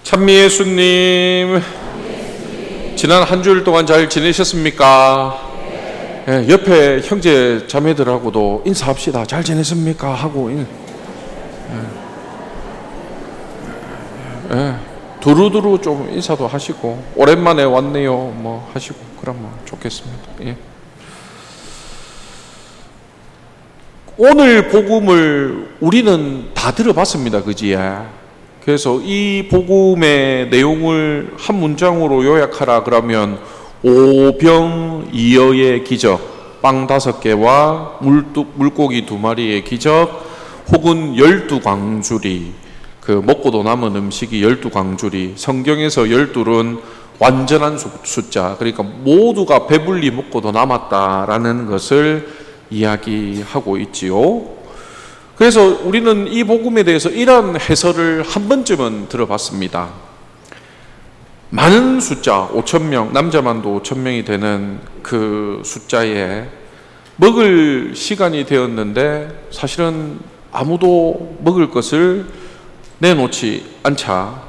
찬미 예수님, 지난 한 주일 동안 잘 지내셨습니까? 예, 옆에 형제 자매들하고도 인사합시다. 잘 지냈습니까? 하고 두루두루 좀 인사도 하시고 오랜만에 왔네요 뭐 하시고 그러면 좋겠습니다. 예. 오늘 복음을 우리는 다 들어봤습니다. 그지? 그래서 이 복음의 내용을 한 문장으로 요약하라 그러면 오병이어의 기적, 빵 5개와 물고기 2마리의 기적, 혹은 12광주리, 그 먹고도 남은 음식이 12광주리, 성경에서 12은 완전한 숫자, 그러니까 모두가 배불리 먹고도 남았다라는 것을 이야기하고 있지요. 그래서 우리는 이 복음에 대해서 이런 해설을 한 번쯤은 들어봤습니다. 많은 숫자, 5,000명, 남자만도 5,000명이 되는 그 숫자에 먹을 시간이 되었는데 사실은 아무도 먹을 것을 내놓지 않자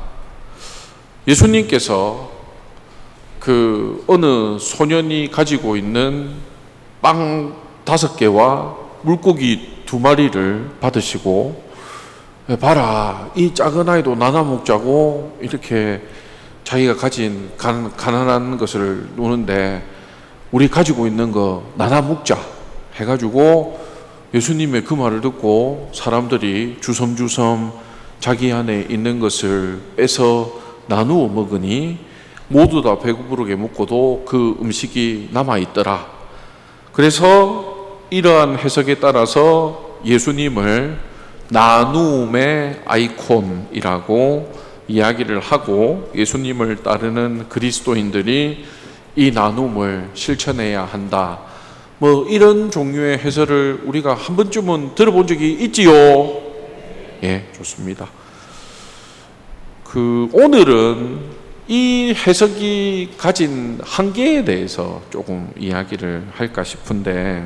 예수님께서 그 어느 소년이 가지고 있는 빵 5개와 물고기 2마리를 받으시고, 봐라, 이 작은 아이도 나눠 먹자고 이렇게 자기가 가진 가난한 것을 노는데 우리 가지고 있는 거 나눠 먹자 해가지고 예수님의 그 말을 듣고 사람들이 주섬주섬 자기 안에 있는 것을 빼서 나누어 먹으니 모두 다 배부르게 먹고도 그 음식이 남아있더라. 그래서 이러한 해석에 따라서 예수님을 나눔의 아이콘이라고 이야기를 하고 예수님을 따르는 그리스도인들이 이 나눔을 실천해야 한다. 뭐 이런 종류의 해설을 우리가 한 번쯤은 들어본 적이 있지요. 예, 좋습니다. 오늘은 이 해석이 가진 한계에 대해서 조금 이야기를 할까 싶은데,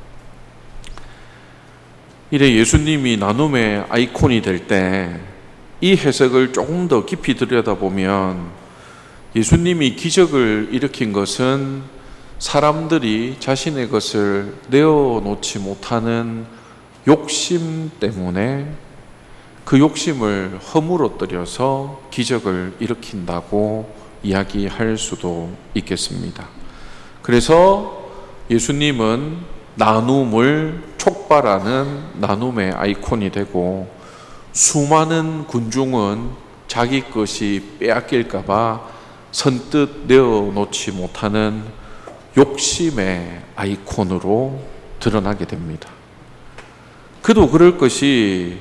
이래 예수님이 나눔의 아이콘이 될 때 이 해석을 조금 더 깊이 들여다보면 예수님이 기적을 일으킨 것은 사람들이 자신의 것을 내어놓지 못하는 욕심 때문에 그 욕심을 허물어뜨려서 기적을 일으킨다고 이야기할 수도 있겠습니다. 그래서 예수님은 나눔을 촉발하는 나눔의 아이콘이 되고, 수많은 군중은 자기 것이 빼앗길까 봐 선뜻 내어놓지 못하는 욕심의 아이콘으로 드러나게 됩니다. 그도 그럴 것이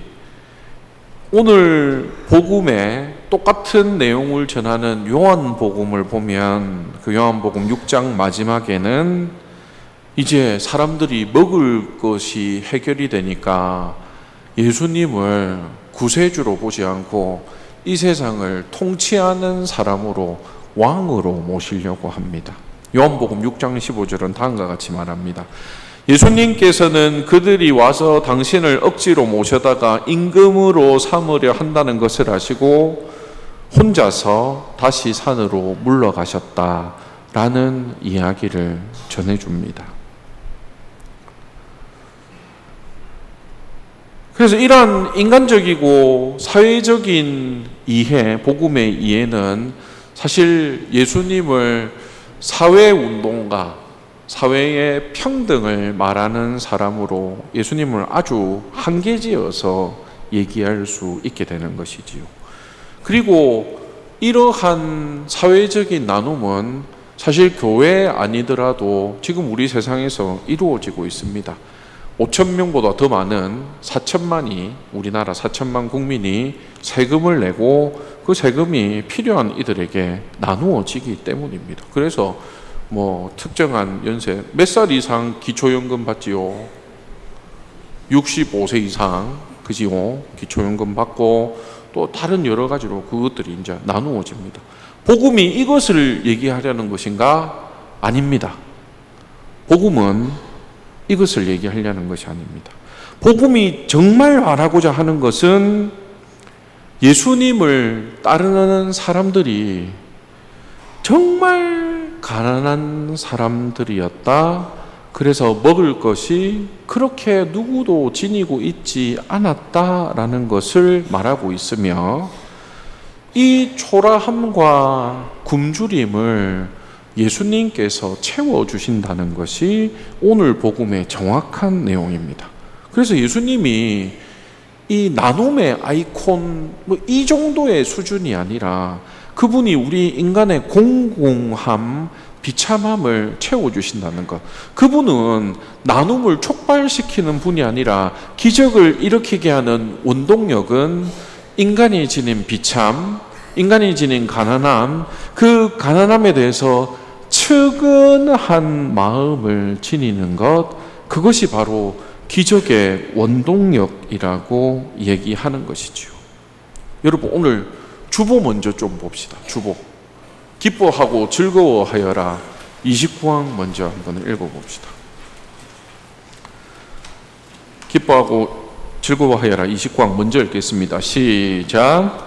오늘 복음에 똑같은 내용을 전하는 요한복음을 보면 그 요한복음 6장 마지막에는 이제 사람들이 먹을 것이 해결이 되니까 예수님을 구세주로 보지 않고 이 세상을 통치하는 사람으로, 왕으로 모시려고 합니다. 요한복음 6장 15절은 다음과 같이 말합니다. 예수님께서는 그들이 와서 당신을 억지로 모셔다가 임금으로 삼으려 한다는 것을 아시고 혼자서 다시 산으로 물러가셨다라는 이야기를 전해줍니다. 그래서 이러한 인간적이고 사회적인 이해, 복음의 이해는 사실 예수님을 사회운동가, 사회의 평등을 말하는 사람으로 예수님을 아주 한계지어서 얘기할 수 있게 되는 것이지요. 그리고 이러한 사회적인 나눔은 사실 교회 아니더라도 지금 우리 세상에서 이루어지고 있습니다. 5,000명보다 더 많은 4천만이, 우리나라 4천만 국민이 세금을 내고 그 세금이 필요한 이들에게 나누어지기 때문입니다. 그래서 뭐 특정한 연세, 몇 살 이상 기초연금 받지요? 65세 이상, 그지요? 기초연금 받고 또 다른 여러 가지로 그것들이 이제 나누어집니다. 복음이 이것을 얘기하려는 것인가? 아닙니다. 복음은 이것을 얘기하려는 것이 아닙니다. 복음이 정말 말하고자 하는 것은 예수님을 따르는 사람들이 정말 가난한 사람들이었다. 그래서 먹을 것이 그렇게 누구도 지니고 있지 않았다라는 것을 말하고 있으며, 이 초라함과 굶주림을 예수님께서 채워주신다는 것이 오늘 복음의 정확한 내용입니다. 그래서 예수님이 이 나눔의 아이콘 이 정도의 수준이 아니라 그분이 우리 인간의 공공함, 비참함을 채워주신다는 것. 그분은 나눔을 촉발시키는 분이 아니라 기적을 일으키게 하는 원동력은 인간이 지닌 비참, 인간이 지닌 가난함, 그 가난함에 대해서 측은한 마음을 지니는 것, 그것이 바로 기적의 원동력이라고 얘기하는 것이지요. 여러분, 오늘 주보 먼저 좀 봅시다. 주보. 기뻐하고 즐거워하여라. 29항 먼저 한번 읽어봅시다. 기뻐하고 즐거워하여라. 29항 먼저 읽겠습니다. 시작.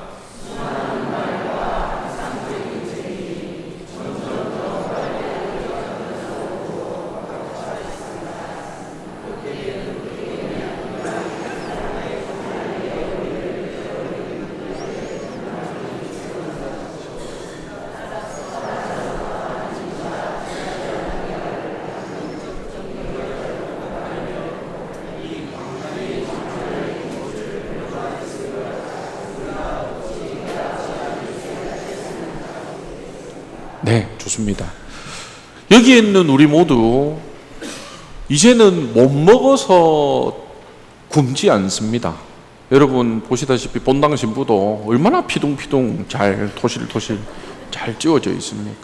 네, 좋습니다. 여기에 있는 우리 모두 이제는 못 먹어서 굶지 않습니다. 여러분 보시다시피 본당 신부도 얼마나 피둥피둥 잘 토실토실 잘 찌워져 있습니까?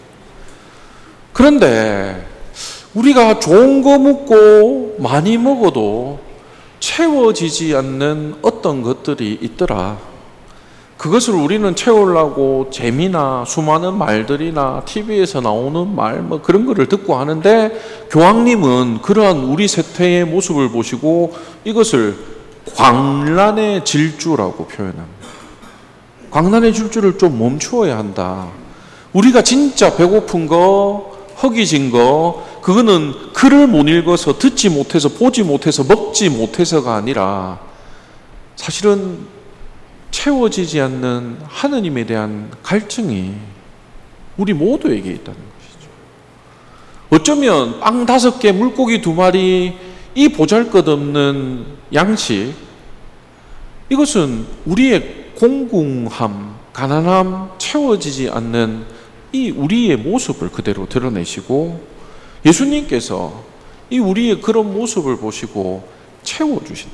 그런데 우리가 좋은 거 먹고 많이 먹어도 채워지지 않는 어떤 것들이 있더라. 그것을 우리는 채우려고 재미나 수많은 말들이나 TV에서 나오는 말 그런 거를 듣고 하는데, 교황님은 그러한 우리 세태의 모습을 보시고 이것을 광란의 질주라고 표현합니다. 광란의 질주를 좀 멈추어야 한다. 우리가 진짜 배고픈 거, 허기진 거, 그거는 글을 못 읽어서 듣지 못해서 보지 못해서 먹지 못해서가 아니라 사실은 채워지지 않는 하느님에 대한 갈증이 우리 모두에게 있다는 것이죠. 어쩌면 빵 5개, 물고기 2마리, 이 보잘것없는 양식, 이것은 우리의 공공함, 가난함, 채워지지 않는 이 우리의 모습을 그대로 드러내시고, 예수님께서 이 우리의 그런 모습을 보시고 채워주신다.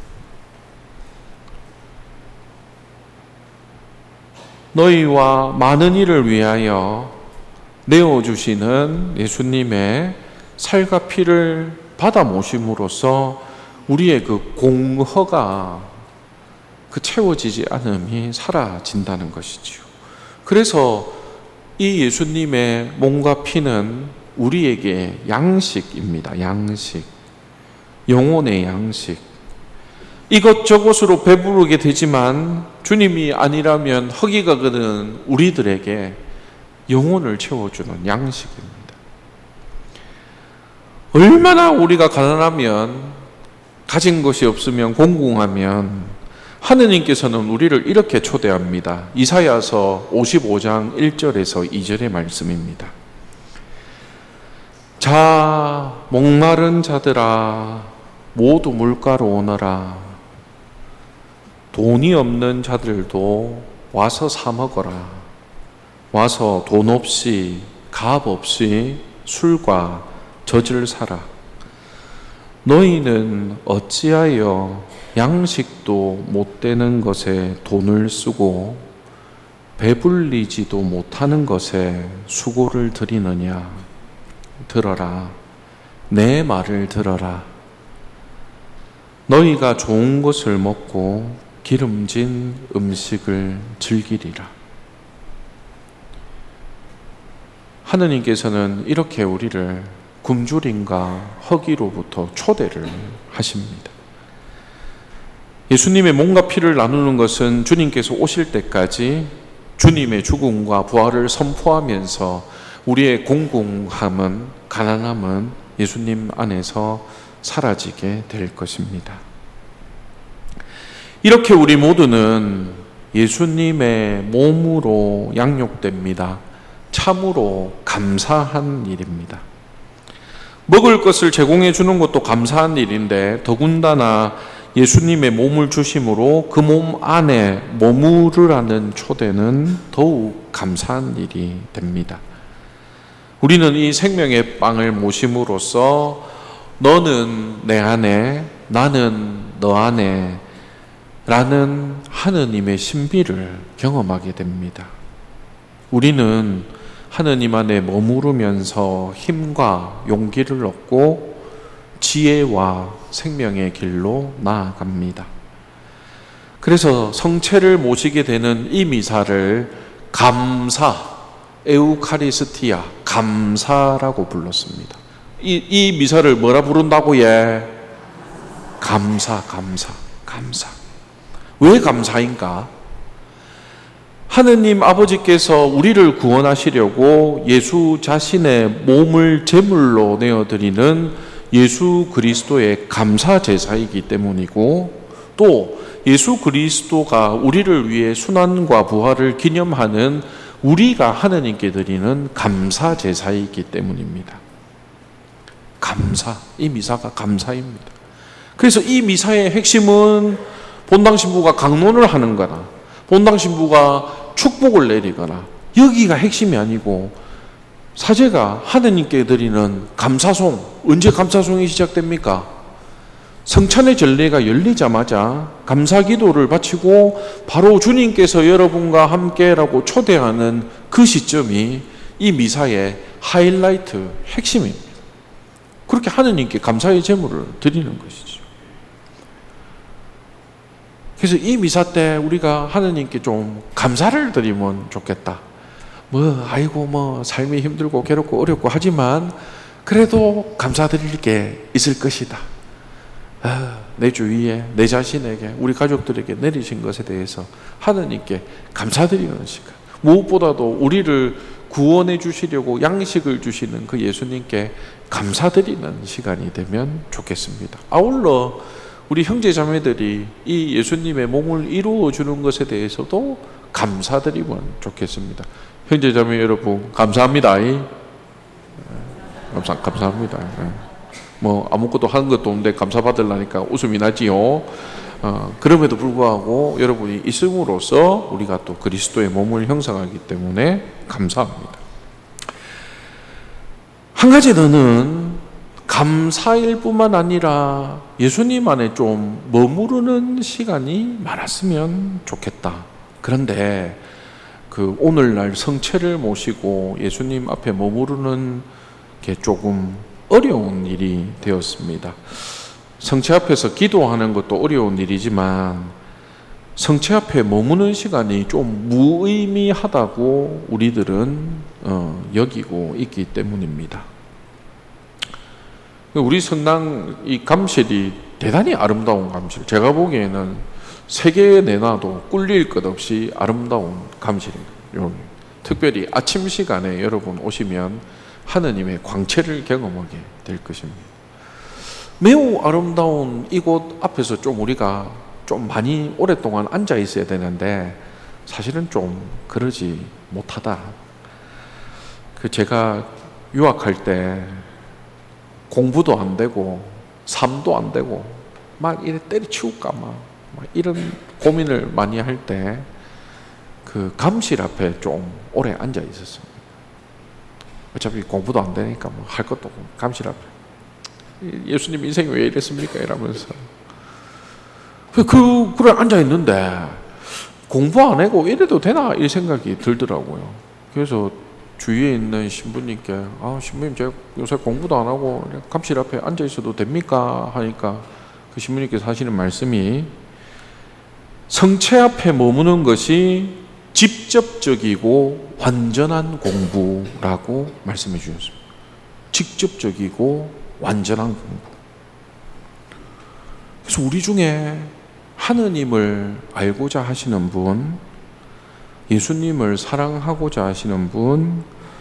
너희와 많은 이를 위하여 내어주시는 예수님의 살과 피를 받아 모심으로써 우리의 그 공허가, 그 채워지지 않음이 사라진다는 것이지요. 그래서 이 예수님의 몸과 피는 우리에게 양식입니다. 양식. 영혼의 양식. 이것저것으로 배부르게 되지만 주님이 아니라면 허기가 그는 우리들에게 영혼을 채워주는 양식입니다. 얼마나 우리가 가난하면, 가진 것이 없으면, 공공하면 하느님께서는 우리를 이렇게 초대합니다. 이사야서 55장 1절에서 2절의 말씀입니다. 자, 목마른 자들아 모두 물가로 오너라. 돈이 없는 자들도 와서 사 먹어라. 와서 돈 없이 값 없이 술과 젖을 사라. 너희는 어찌하여 양식도 못 되는 것에 돈을 쓰고 배불리지도 못하는 것에 수고를 들이느냐. 들어라. 내 말을 들어라. 너희가 좋은 것을 먹고 기름진 음식을 즐기리라. 하느님께서는 이렇게 우리를 굶주림과 허기로부터 초대를 하십니다. 예수님의 몸과 피를 나누는 것은 주님께서 오실 때까지 주님의 죽음과 부활을 선포하면서 우리의 공공함은, 가난함은 예수님 안에서 사라지게 될 것입니다. 이렇게 우리 모두는 예수님의 몸으로 양육됩니다. 참으로 감사한 일입니다. 먹을 것을 제공해 주는 것도 감사한 일인데 더군다나 예수님의 몸을 주심으로 그 몸 안에 머무르라는 초대는 더욱 감사한 일이 됩니다. 우리는 이 생명의 빵을 모심으로써 너는 내 안에, 나는 너 안에 라는 하느님의 신비를 경험하게 됩니다. 우리는 하느님 안에 머무르면서 힘과 용기를 얻고 지혜와 생명의 길로 나아갑니다. 그래서 성체를 모시게 되는 이 미사를 감사, 에우카리스티아, 감사라고 불렀습니다. 이 미사를 뭐라 부른다고? 감사. 왜 감사인가? 하느님 아버지께서 우리를 구원하시려고 예수 자신의 몸을 제물로 내어드리는 예수 그리스도의 감사 제사이기 때문이고, 또 예수 그리스도가 우리를 위해 순환과 부활을 기념하는 우리가 하느님께 드리는 감사 제사이기 때문입니다. 감사, 이 미사가 감사입니다. 그래서 이 미사의 핵심은 본당 신부가 강론을 하는 거나 본당 신부가 축복을 내리거나 여기가 핵심이 아니고, 사제가 하느님께 드리는 감사송, 언제 감사송이 시작됩니까? 성찬의 전례가 열리자마자 감사기도를 바치고 바로 주님께서 여러분과 함께라고 초대하는 그 시점이 이 미사의 하이라이트, 핵심입니다. 그렇게 하느님께 감사의 제물을 드리는 것이죠. 그래서 이 미사 때 우리가 하느님께 좀 감사를 드리면 좋겠다. 삶이 힘들고 괴롭고 어렵고 하지만 그래도 감사드릴 게 있을 것이다. 내 주위에, 내 자신에게, 우리 가족들에게 내리신 것에 대해서 하느님께 감사드리는 시간. 무엇보다도 우리를 구원해 주시려고 양식을 주시는 그 예수님께 감사드리는 시간이 되면 좋겠습니다. 아울러 우리 형제 자매들이 이 예수님의 몸을 이루어 주는 것에 대해서도 감사드리면 좋겠습니다. 형제 자매 여러분, 감사합니다. 감사합니다. 아무것도 하는 것도 없는데 감사받으려니까 웃음이 나지요. 그럼에도 불구하고 여러분이 있음으로써 우리가 또 그리스도의 몸을 형성하기 때문에 감사합니다. 한 가지 더는 감사일 뿐만 아니라 예수님 안에 좀 머무르는 시간이 많았으면 좋겠다. 그런데 오늘날 성체를 모시고 예수님 앞에 머무르는 게 조금 어려운 일이 되었습니다. 성체 앞에서 기도하는 것도 어려운 일이지만 성체 앞에 머무는 시간이 좀 무의미하다고 우리들은 여기고 있기 때문입니다. 우리 성당 이 감실이 대단히 아름다운 감실, 제가 보기에는 세계에 내놔도 꿀릴 것 없이 아름다운 감실입니다. 특별히 아침 시간에 여러분 오시면 하느님의 광채를 경험하게 될 것입니다. 매우 아름다운 이곳 앞에서 좀 우리가 좀 많이 오랫동안 앉아 있어야 되는데 사실은 좀 그러지 못하다. 제가 유학할 때 공부도 안 되고 삶도 안 되고 막 이래 때려치울까 막 이런 고민을 많이 할 때 그 감실 앞에 좀 오래 앉아 있었습니다. 어차피 공부도 안 되니까 뭐 할 것도 없고 감실 앞에 예수님 인생이 왜 이랬습니까? 이러면서 그래 앉아 있는데 공부 안 하고 이래도 되나 이 생각이 들더라고요. 그래서 주위에 있는 신부님께 신부님 제가 요새 공부도 안 하고 감실 앞에 앉아 있어도 됩니까? 하니까 그 신부님께서 하시는 말씀이 성체 앞에 머무는 것이 직접적이고 완전한 공부라고 말씀해 주셨습니다. 직접적이고 완전한 공부. 그래서 우리 중에 하느님을 알고자 하시는 분, 예수님을 사랑하고자 하시는 분,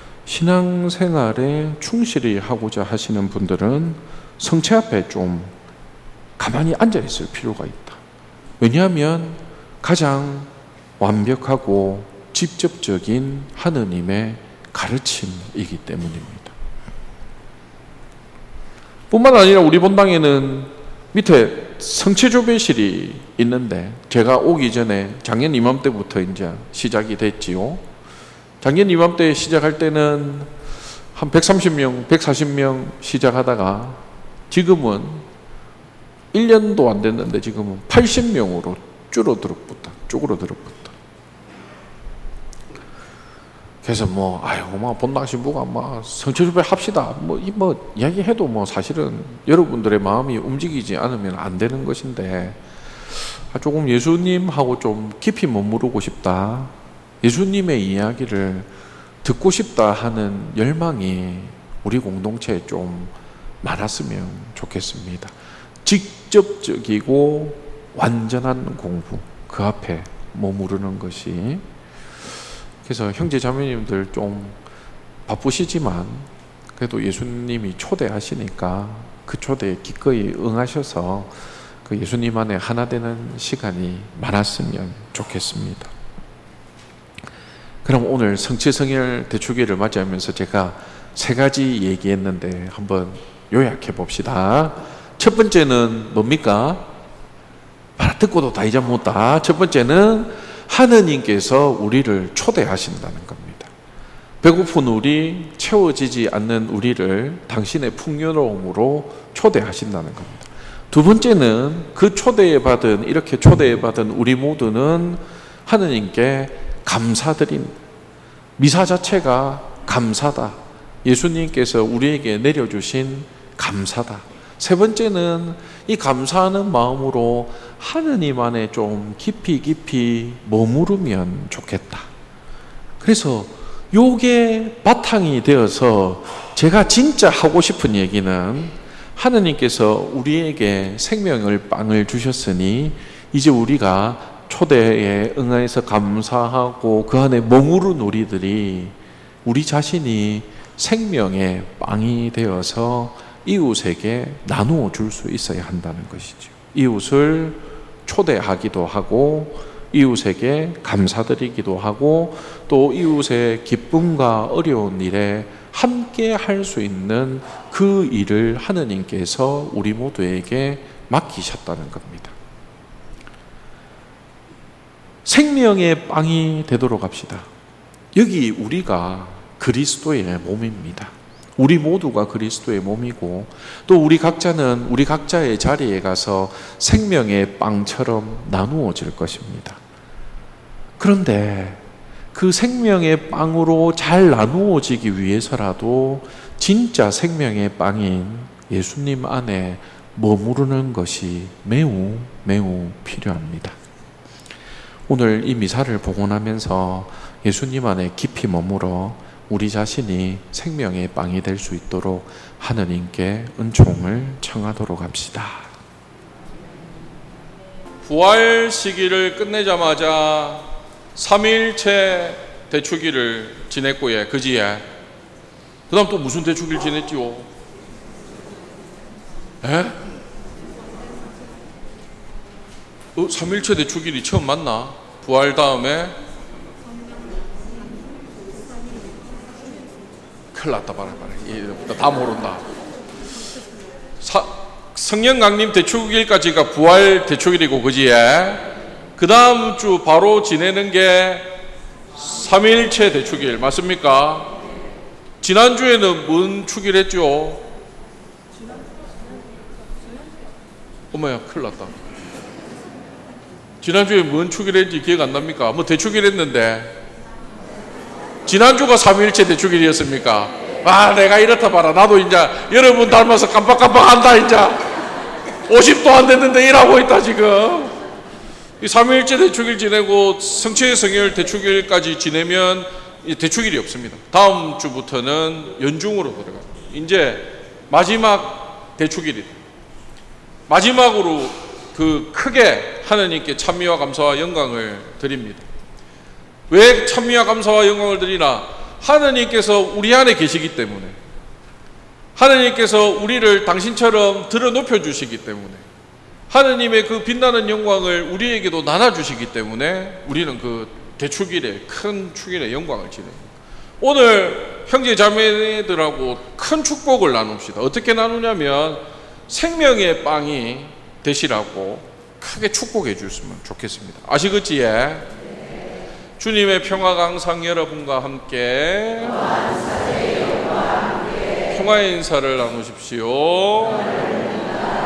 신앙생활에 충실히 하고자 하시는 분들은 성체 앞에 좀 가만히 앉아 있을 필요가 있다. 왜냐하면 가장 완벽하고 직접적인 하느님의 가르침이기 때문입니다. 뿐만 아니라 우리 본당에는 밑에 성체조배실이 있는데, 제가 오기 전에 작년 이맘때부터 이제 시작이 됐지요. 작년 이맘때 시작할 때는 한 130명, 140명 시작하다가 지금은 1년도 안 됐는데 지금은 80명으로 쪼그러들었다. 그래서 본당 신부가 성체조배 합시다. 이야기해도 사실은 여러분들의 마음이 움직이지 않으면 안 되는 것인데, 조금 예수님하고 좀 깊이 머무르고 싶다. 예수님의 이야기를 듣고 싶다 하는 열망이 우리 공동체에 좀 많았으면 좋겠습니다. 직접적이고 완전한 공부, 그 앞에 머무르는 것이. 그래서 형제 자매님들 좀 바쁘시지만 그래도 예수님이 초대하시니까 그 초대에 기꺼이 응하셔서 그 예수님 안에 하나 되는 시간이 많았으면 좋겠습니다. 그럼 오늘 성취성혈 대축일을 맞이하면서 제가 3가지 얘기했는데 한번 요약해 봅시다. 첫 번째는 뭡니까? 듣고도 다 잊어먹었다. 첫 번째는 하느님께서 우리를 초대하신다는 겁니다. 배고픈 우리, 채워지지 않는 우리를 당신의 풍요로움으로 초대하신다는 겁니다. 두 번째는 이렇게 초대받은 우리 모두는 하느님께 감사드린, 미사 자체가 감사다. 예수님께서 우리에게 내려주신 감사다. 세 번째는 이 감사하는 마음으로 하느님 안에 좀 깊이 머무르면 좋겠다. 그래서 요게 바탕이 되어서 제가 진짜 하고 싶은 얘기는, 하느님께서 우리에게 생명을 빵을 주셨으니 이제 우리가 초대에 응해서 감사하고 그 안에 머무른 우리들이 우리 자신이 생명의 빵이 되어서 이웃에게 나누어 줄 수 있어야 한다는 것이죠. 이웃을 초대하기도 하고 이웃에게 감사드리기도 하고 또 이웃의 기쁨과 어려운 일에 함께 할 수 있는 그 일을 하느님께서 우리 모두에게 맡기셨다는 겁니다. 생명의 빵이 되도록 합시다. 여기 우리가 그리스도의 몸입니다. 우리 모두가 그리스도의 몸이고 또 우리 각자는 우리 각자의 자리에 가서 생명의 빵처럼 나누어질 것입니다. 그런데 그 생명의 빵으로 잘 나누어지기 위해서라도 진짜 생명의 빵인 예수님 안에 머무르는 것이 매우 필요합니다. 오늘 이 미사를 복원하면서 예수님 안에 깊이 머물어 우리 자신이 생명의 빵이 될 수 있도록 하느님께 은총을 청하도록 합시다. 부활 시기를 끝내자마자 3일째 대축일을 지냈고요. 그지에 그 다음 또 무슨 대축일 지냈지요? 3일째 대축일이 처음 맞나? 부활 다음에 큰일 났다. 봐라. 다 모른다. 성령 강림 대축일까지가 부활 대축일이고, 그지에? 그 다음 주 바로 지내는 게 3일째 대축일, 맞습니까? 지난주에는 뭔 축일 했죠? 어머야, 큰일 났다. 지난주에 뭔 축일 했는지 기억 안 납니까? 뭐 대축일 했는데. 지난주가 3일째 대축일이었습니까? 내가 이렇다 봐라. 나도 이제 여러분 닮아서 깜빡깜빡한다. 이제 50도 안 됐는데 일하고 있다 지금. 이 3일째 대축일 지내고 성취성혈 대축일까지 지내면 대축일이 없습니다. 다음 주부터는 연중으로 들어가요. 이제 마지막 대축일이다. 마지막으로 그 크게 하나님께 찬미와 감사와 영광을 드립니다. 왜 찬미와 감사와 영광을 드리나? 하나님께서 우리 안에 계시기 때문에, 하나님께서 우리를 당신처럼 들어 높여 주시기 때문에, 하나님의 그 빛나는 영광을 우리에게도 나눠주시기 때문에 우리는 그 대축일에, 큰 축일에 영광을 지냅니다. 오늘 형제 자매들하고 큰 축복을 나눕시다. 어떻게 나누냐면 생명의 빵이 되시라고 크게 축복해 주셨으면 좋겠습니다. 아시겠지에? 주님의 평화가 항상 여러분과 함께 평화의 인사를 나누십시오.